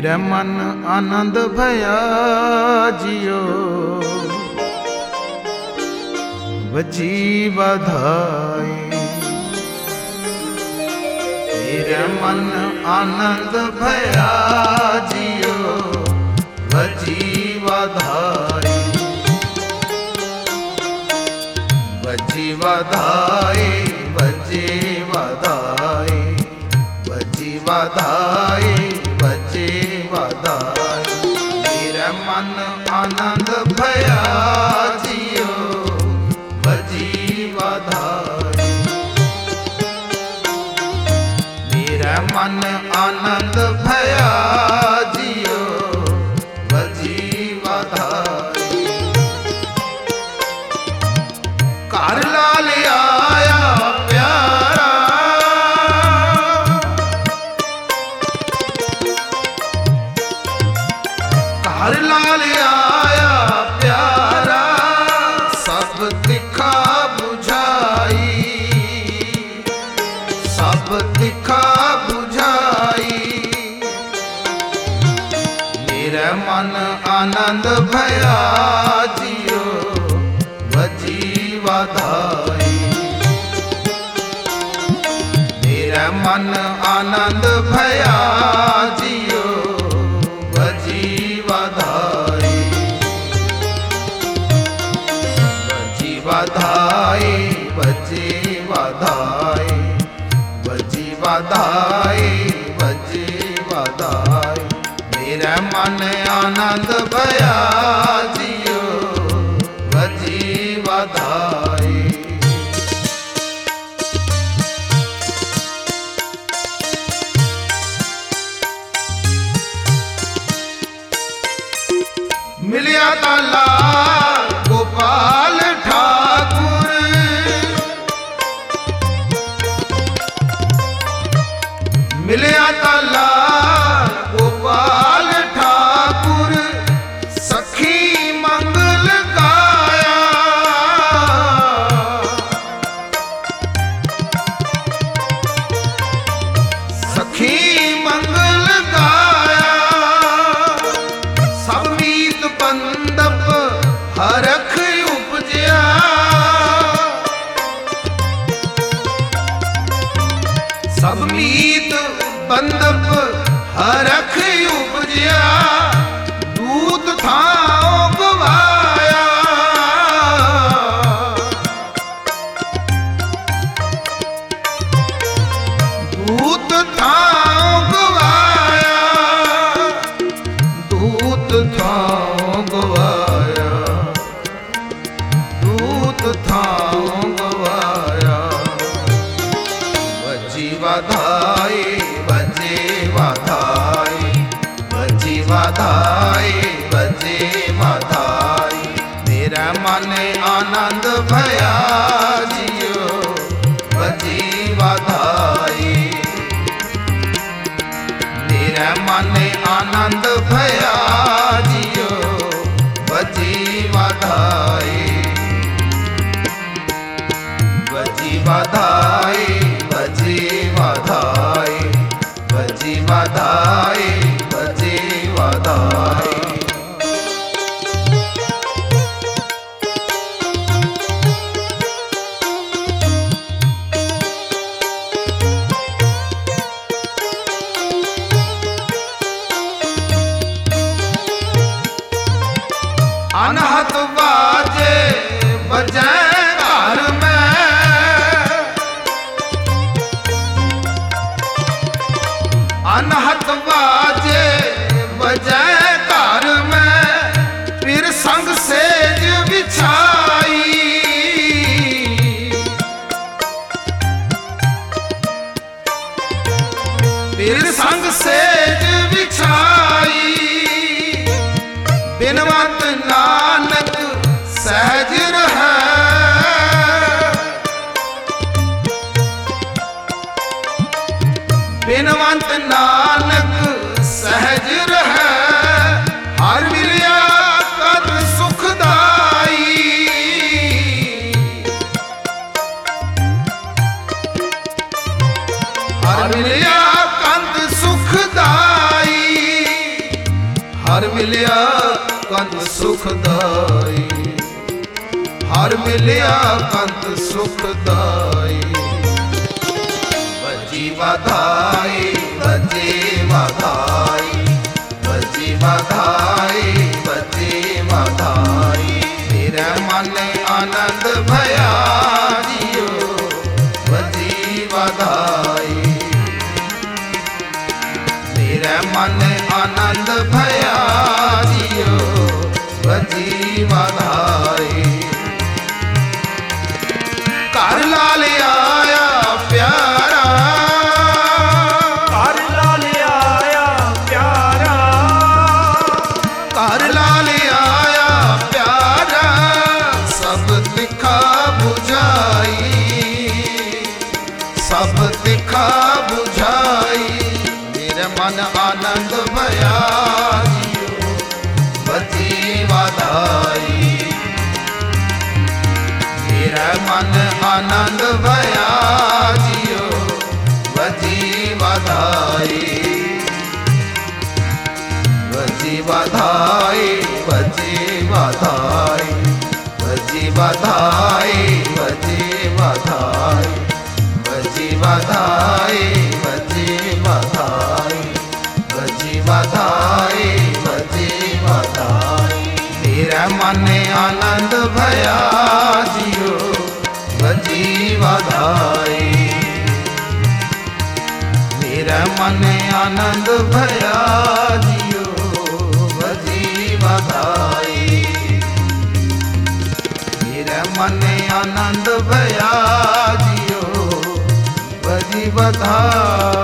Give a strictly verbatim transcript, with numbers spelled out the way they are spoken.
मेरा मन आनंद भया जियो बजी बधाई। मेरा मन आनंद भया जियो बजी बधाई। बजी बधाई बजी बधाई बजी बधाई बजी बधाई। मेरा मन आनंद भया जियो बजी बधाई। मेरा मन आनंद भया जियो बजी बधाई। कार लाल आया प्यारा कार लाल आया प्यारा सब दिखा बुझाई। सब दिखा बुझाई। मेरा मन आनंद भया जियो बजी बधाई। मेरा मन आनंद भया जियो बजी बधाई। बजी बधाई बजी बधाई बजी बधाई बजी बधाई। मेरा मन आनंद भया जियो बजी बधाई। मिलिया ताला गोपाल ठाकुर। मिलिया ताला गोपाल ठाकुर सखी मंगल गाया। सखी मंगल गाया। सब मीत बंदप हरख उपजया। सब मीत बंदप हरख उपजया। दूत थाओ गवाया। दूत थाओ गवाया। दूत थाओ गवाया। दूत थाओ गवाया। बजी बधाई बजी बधाई बजी बधाई बजी बधाई। मेरा मन आनंद भया जियो बजी बधाई। मेरा मन आनंद भया जियो बजी बधाई। बजी बधाई बजी बधाई बजी बधाई बजी बधाई। अनहत बाजे बजे घर में। अनहत बाजे बजे घर में। फिर संग सेज बिछाई। फिर संग सेज बिछाई। बिनवत नानक हर मिलिया कंत सुखदाई, हर मिलिया कंत सुखदाई। बजी बधाई बजी बधाई, बजी बधाई बजी बधाई। मेरे मन आनंद भया जियो बजी बधाई, मेरे मन आनंद भया जियो बजी बधाई। घर लाल आया प्यारा, घर लाल आया प्यारा, घर लाल आया प्यारा। सब तिखा बुझाई, सब तिखा बुझाई। मेरे मन आनंद भया जियो बजी बधाई, मेरा मन आनंद भया जियो बजी बधाई। बजी बधाई बजी बधाई, बजी बधाई बजी बधाई, बजी बधाई बजी बधाई, बजी बधाई बजी बधाई। मेरा मन आनंद भया जियो बजी बधाई, मेरा मन आनंद भया जियो बजी बधाई, मेरा मन आनंद भया जियो बजी बधाई।